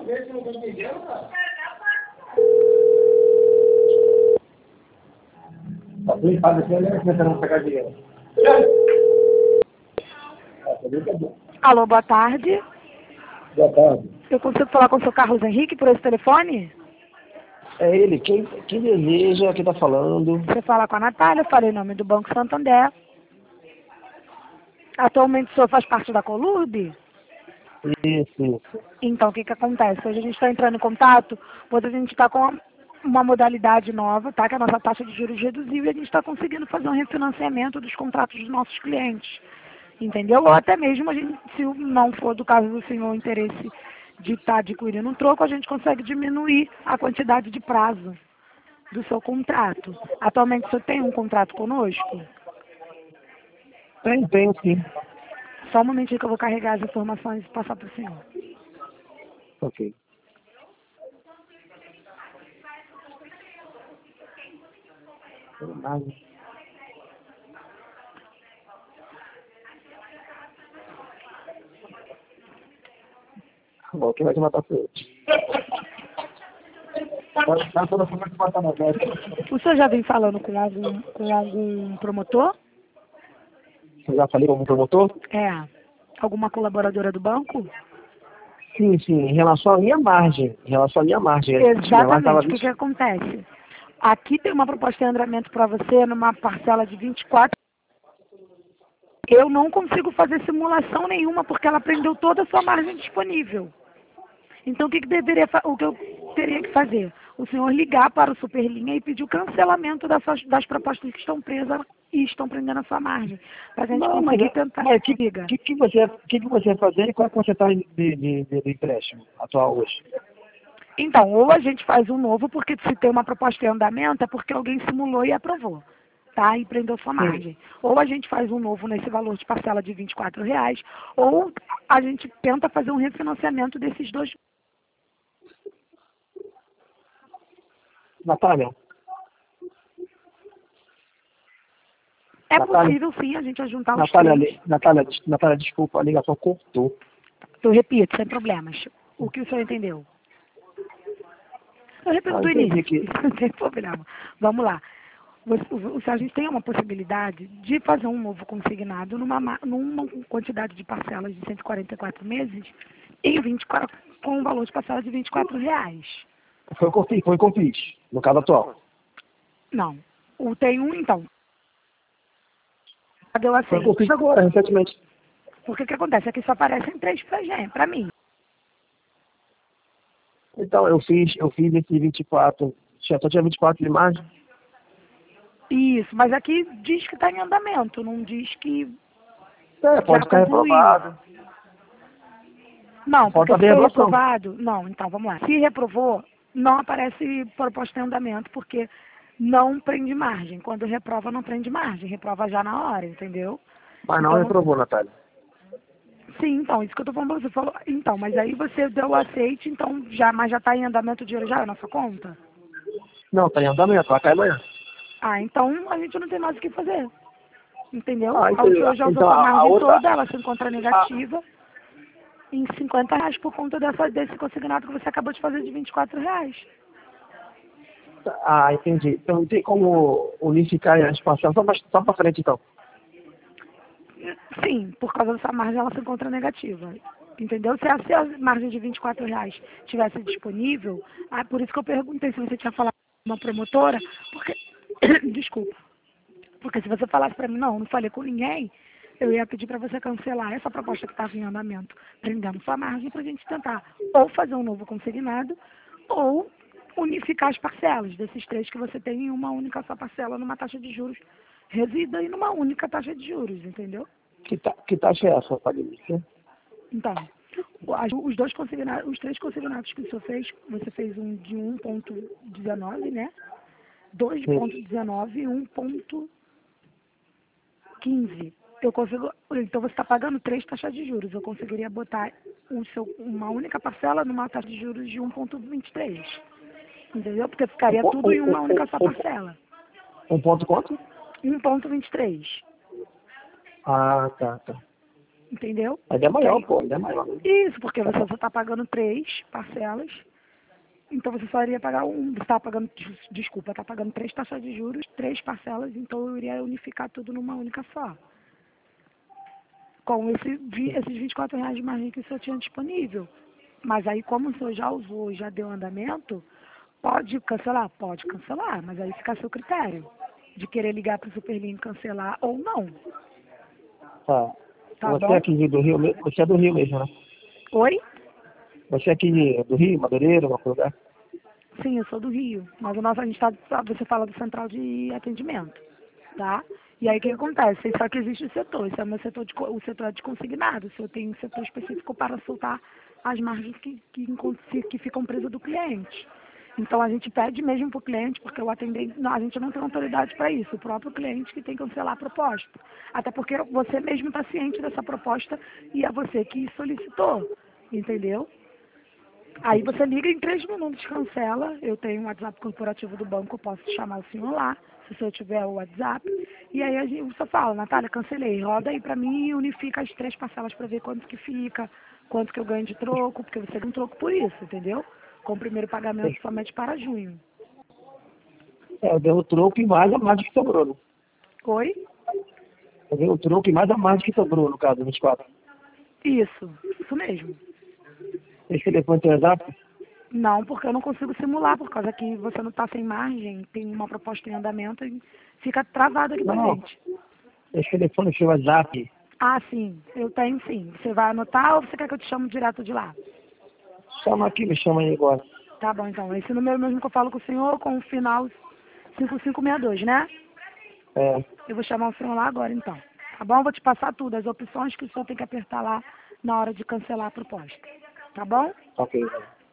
Alô, boa tarde. Boa tarde. Eu consigo falar com o seu Carlos Henrique por esse telefone? É ele, quem deseja, quem está falando? Você fala com a Natália, eu falei em nome do Banco Santander. Atualmente o senhor faz parte da Colurb? Isso. Então, o que acontece? Hoje a gente está entrando em contato, pois a gente está com uma modalidade nova, tá? Que a nossa taxa de juros reduziu e a gente está conseguindo fazer um refinanciamento dos contratos dos nossos clientes. Entendeu? Ou até mesmo, se não for do caso do senhor o interesse de estar adquirindo um troco, a gente consegue diminuir a quantidade de prazo do seu contrato. Atualmente, o senhor tem um contrato conosco? Tem sim. Só um momentinho que eu vou carregar as informações e passar para o senhor. Ok. Bom, quem vai te matar foi eu. O senhor já vem falando com algum promotor? Eu já falei com o promotor? É. Alguma colaboradora do banco? Sim. Em relação à minha margem. Exatamente. O que acontece? Aqui tem uma proposta em andamento para você numa parcela de 24. Eu não consigo fazer simulação nenhuma porque ela prendeu toda a sua margem disponível. Então, o que eu teria que fazer? O senhor ligar para o Superlinha e pedir o cancelamento das propostas que estão presas e estão prendendo a sua margem. Para a gente conseguir tentar. Mas o que você vai fazer e qual é a porcentagem de empréstimo atual hoje? Então, ou a gente faz um novo, porque se tem uma proposta em andamento, é porque alguém simulou e aprovou, tá? E prendeu sua margem. Ou a gente faz um novo nesse valor de parcela de R$ 24, ou a gente tenta fazer um refinanciamento desses dois. Natália? É Natália? possível, sim, a gente juntar os três. Natália, desculpa, a ligação cortou. Eu repito, sem problemas. O que o senhor entendeu? Eu repito do início, não tem problema. Vamos lá. A gente tem uma possibilidade de fazer um novo consignado numa quantidade de parcelas de 144 meses em 24, com um valor de parcela de R$ 24. Foi o que eu fiz, no caso atual. Não. Tem um, então. Deu assim. Foi o que eu fiz agora, recentemente. Porque o que acontece? Aqui só aparecem 3 para mim. Então, eu fiz esse 24, só tinha 24 de margem. Isso, mas aqui diz que está em andamento, não diz que Pode ficar reprovado. Não, porque Falta se ver a foi reprovação. reprovado, não, então vamos lá. Se reprovou, não aparece proposta em andamento, porque não prende margem. Quando reprova, não prende margem, reprova já na hora, entendeu? Mas não Então, reprovou, Natália. sim, então, isso que eu tô falando, você falou, então, mas aí você deu o aceite, então, mas já está em andamento o dinheiro já na sua conta? Não, tá em andamento, vai cair amanhã. Ah, então a gente não tem mais o que fazer, entendeu? Ah, O senhor já usou então sua a margem outra... toda, ela se encontra negativa em R$ 50 por conta desse consignado que você acabou de fazer de R$ 24. Ah, entendi. Então tem como unificar as parcelas só para frente, então. Sim, por causa dessa margem ela se encontra negativa. Entendeu? Se a margem de R$ 24 tivesse disponível, por isso que eu perguntei se você tinha falado com uma promotora, porque, desculpa, porque se você falasse para mim, não falei com ninguém, eu ia pedir para você cancelar essa proposta que estava em andamento, prendendo sua margem para a gente tentar ou fazer um novo consignado, ou unificar as parcelas desses 3 que você tem em uma única só parcela numa taxa de juros resida e numa única taxa de juros, entendeu? Que taxa é essa, Patrícia? Então, os 3 consignados que o senhor fez, você fez um de 1,19, né? 2,19 e 1,15. Então você está pagando 3 taxas de juros. Eu conseguiria botar uma única parcela numa taxa de juros de 1,23. Entendeu? Porque ficaria tudo em uma única só parcela. Um ponto quanto? 1,23. Ah, tá. entendeu? Mas é maior, pô, é maior. Isso, porque você só está pagando 3 parcelas, então você só iria pagar você está pagando, desculpa, está pagando 3 taxas de juros, 3 parcelas, então eu iria unificar tudo numa única só. Com esses R$ 24 de margem que o senhor tinha disponível. Mas aí, como o senhor já usou e já deu andamento, pode cancelar? Pode cancelar, mas aí fica a seu critério de querer ligar para o Superlink cancelar ou não. Tá. Tá Você bom? é aqui do Rio, você é do Rio mesmo, né? Oi? Você é aqui do Rio, Madureira, algum lugar? Sim, eu sou do Rio, mas a gente tá, você fala do central de atendimento, tá? E aí o que acontece? Só que existe o setor, esse é o meu setor, o setor é de consignado, o senhor tem um setor específico para soltar as margens que ficam presas do cliente. Então a gente pede mesmo para o cliente, porque o atendente, não, a gente não tem autoridade para isso, o próprio cliente que tem que cancelar a proposta. Até porque você mesmo está ciente dessa proposta e é você que solicitou, entendeu? Aí você liga em 3 minutos, cancela. Eu tenho um WhatsApp corporativo do banco, eu posso chamar o senhor lá, se o senhor tiver o WhatsApp. E aí a gente, o senhor fala, Natália, cancelei, roda aí pra mim e unifica as 3 parcelas pra ver quanto que fica, quanto que eu ganho de troco, porque você ganha um troco por isso, entendeu? Com o primeiro pagamento somente para junho. É, eu dei o troco e mais a margem que sobrou, né? Oi? Eu dei o troco e mais a margem que sobrou, no caso, 24. Isso mesmo. Esse telefone tem WhatsApp? Não, porque eu não consigo simular, por causa que você não está sem margem, tem uma proposta em andamento e fica travado aqui pra Não, gente. esse telefone tem WhatsApp. Ah, sim, eu tenho sim. Você vai anotar ou você quer que eu te chame direto de lá? Chama aqui, me chama aí agora. Tá bom, então. Esse número mesmo que eu falo com o senhor, com o final 5562, né? É, Eu vou chamar o senhor lá agora, então. Tá bom? Eu vou te passar tudo, as opções que o senhor tem que apertar lá na hora de cancelar a proposta. Tá bom? ok.